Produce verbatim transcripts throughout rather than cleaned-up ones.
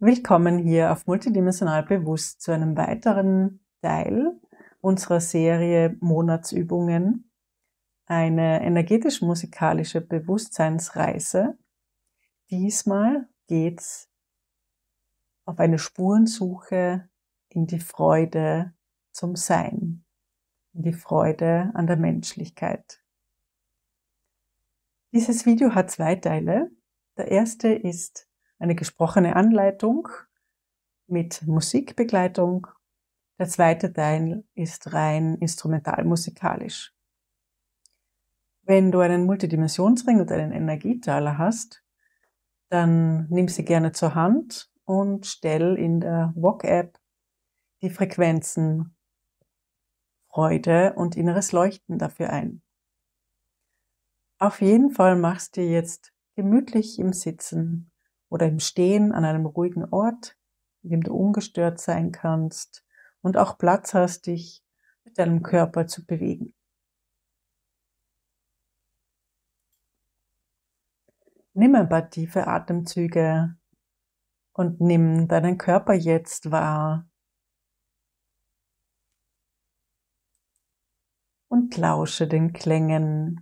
Willkommen hier auf Multidimensional Bewusst zu einem weiteren Teil unserer Serie Monatsübungen, eine energetisch-musikalische Bewusstseinsreise. Diesmal geht's auf eine Spurensuche in die Freude zum Sein, in die Freude an der Menschlichkeit. Dieses Video hat zwei Teile. Der erste ist eine gesprochene Anleitung mit Musikbegleitung. Der zweite Teil ist rein instrumentalmusikalisch. Wenn du einen Multidimensionsring und einen Energietaler hast, dann nimm sie gerne zur Hand und stell in der V O G-App die Frequenzen Freude und inneres Leuchten dafür ein. Auf jeden Fall machst du dir jetzt gemütlich im Sitzen oder im Stehen an einem ruhigen Ort, in dem du ungestört sein kannst und auch Platz hast, dich mit deinem Körper zu bewegen. Nimm ein paar tiefe Atemzüge und nimm deinen Körper jetzt wahr und lausche den Klängen.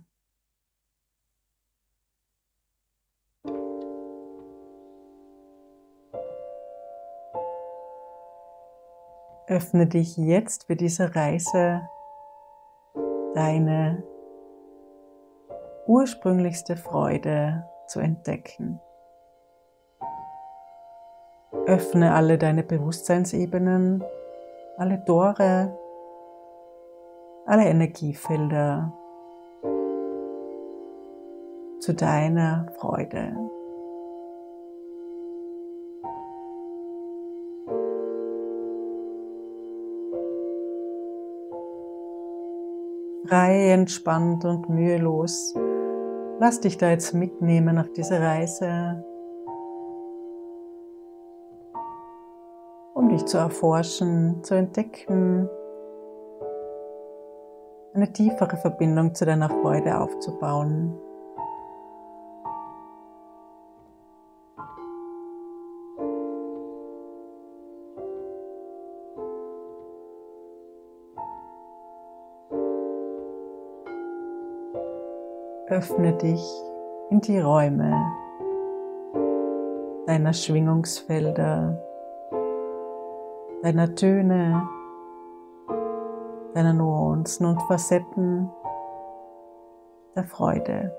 Öffne dich jetzt für diese Reise, deine ursprünglichste Freude zu entdecken. Öffne alle deine Bewusstseinsebenen, alle Tore, alle Energiefelder zu deiner Freude. Frei, entspannt und mühelos. Lass dich da jetzt mitnehmen auf diese Reise, um dich zu erforschen, zu entdecken, eine tiefere Verbindung zu deiner Freude aufzubauen. Öffne dich in die Räume deiner Schwingungsfelder, deiner Töne, deiner Nuancen und Facetten der Freude.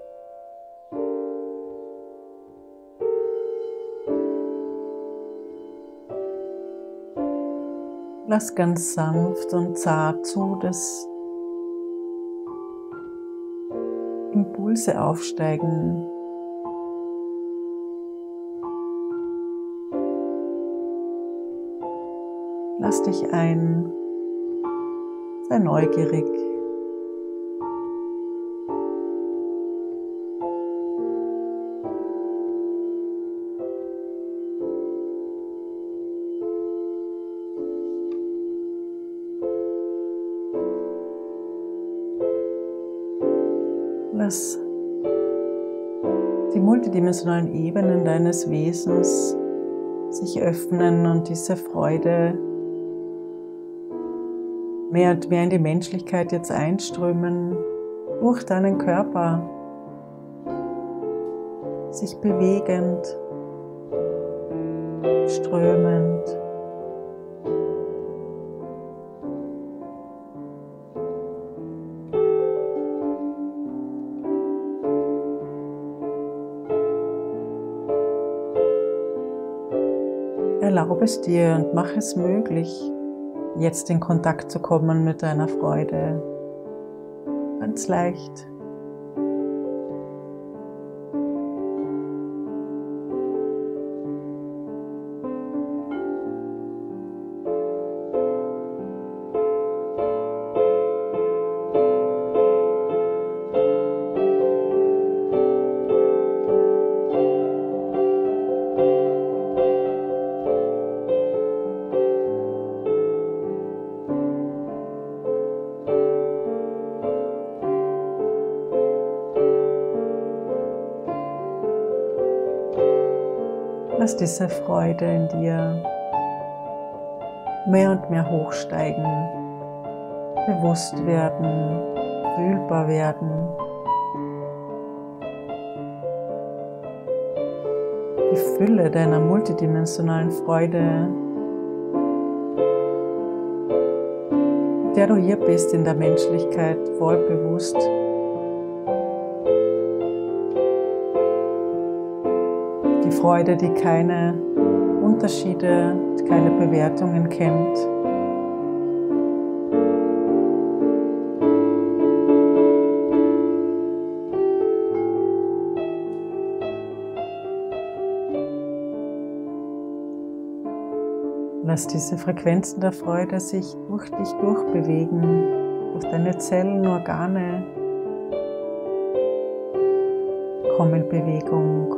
Lass ganz sanft und zart zu, dass Impulse aufsteigen. Lass dich ein, sei neugierig. Lass die multidimensionalen Ebenen deines Wesens sich öffnen und diese Freude mehr und mehr in die Menschlichkeit jetzt einströmen, durch deinen Körper, sich bewegend, strömend. Erlaube es dir und mach es möglich, jetzt in Kontakt zu kommen mit deiner Freude. Ganz leicht. Lass diese Freude in dir mehr und mehr hochsteigen, bewusst werden, fühlbar werden. Die Fülle deiner multidimensionalen Freude, mit der du hier bist in der Menschlichkeit, voll bewusst. Die Freude, die keine Unterschiede, keine Bewertungen kennt. Lass diese Frequenzen der Freude sich durch dich durchbewegen, durch deine Zellen, Organe. Komm in Bewegung.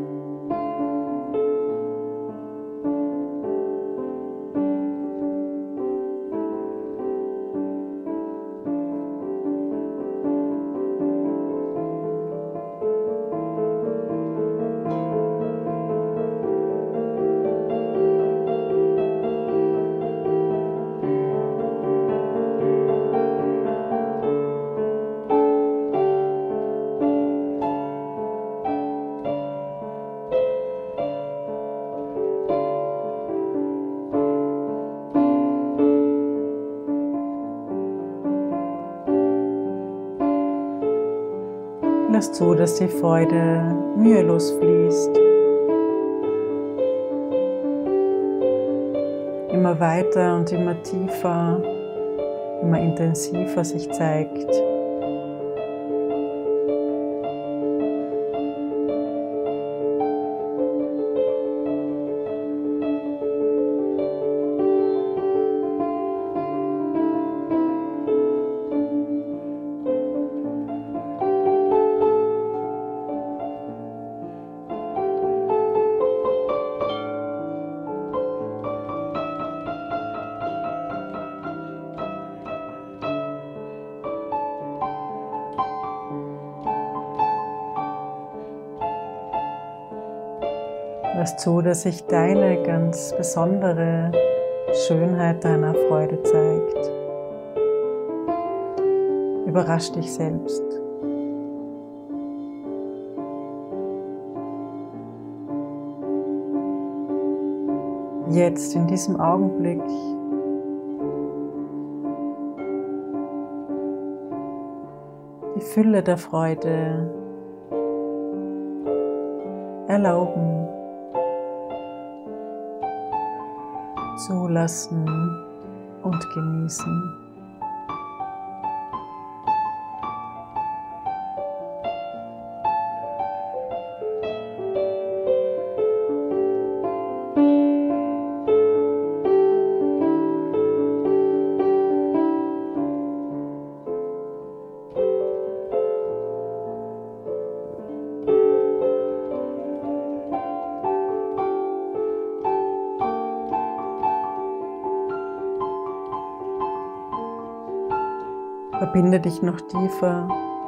Lass zu, dass die Freude mühelos fließt, immer weiter und immer tiefer, immer intensiver sich zeigt. Lass zu, dass sich deine ganz besondere Schönheit deiner Freude zeigt. Überrasch dich selbst. Jetzt, in diesem Augenblick, die Fülle der Freude erlauben, zulassen und genießen. Verbinde dich noch tiefer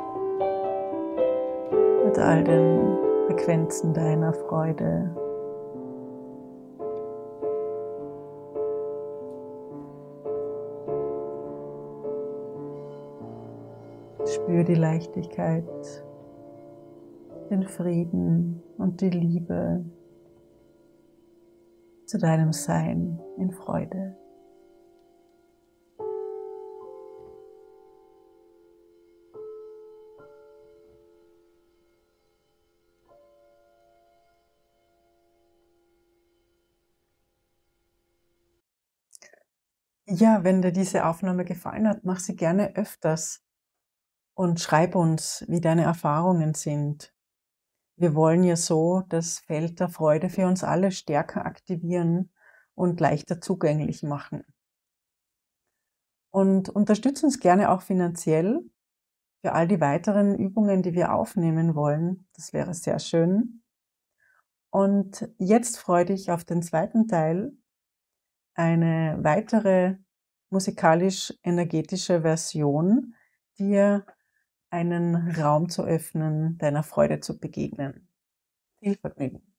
mit all den Frequenzen deiner Freude. Spür die Leichtigkeit, den Frieden und die Liebe zu deinem Sein in Freude. Ja, wenn dir diese Aufnahme gefallen hat, mach sie gerne öfters und schreib uns, wie deine Erfahrungen sind. Wir wollen ja so das Feld der Freude für uns alle stärker aktivieren und leichter zugänglich machen. Und unterstütz uns gerne auch finanziell für all die weiteren Übungen, die wir aufnehmen wollen. Das wäre sehr schön. Und jetzt freue dich auf den zweiten Teil, eine weitere musikalisch-energetische Version, dir einen Raum zu öffnen, deiner Freude zu begegnen. Viel Vergnügen!